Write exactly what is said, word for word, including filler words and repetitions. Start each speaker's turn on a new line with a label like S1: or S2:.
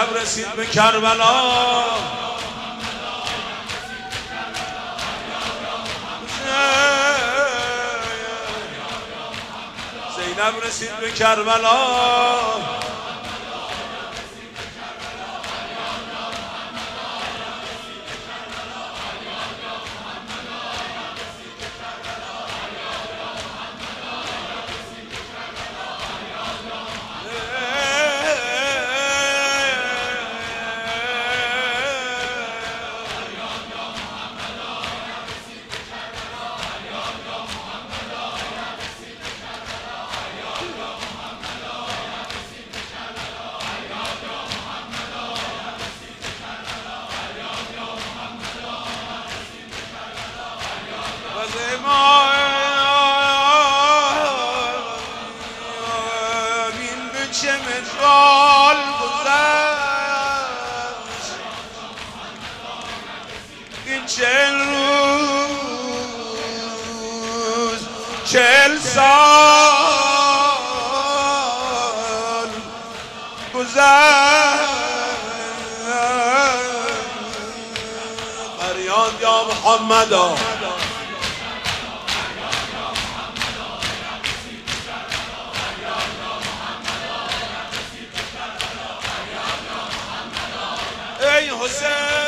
S1: زینب رسید به کربلا، زینب رسید به کربلا، این به چه مثال گذشت، این چهل روز چهل سال گذشت. فریاد یا محمدا، ای حسین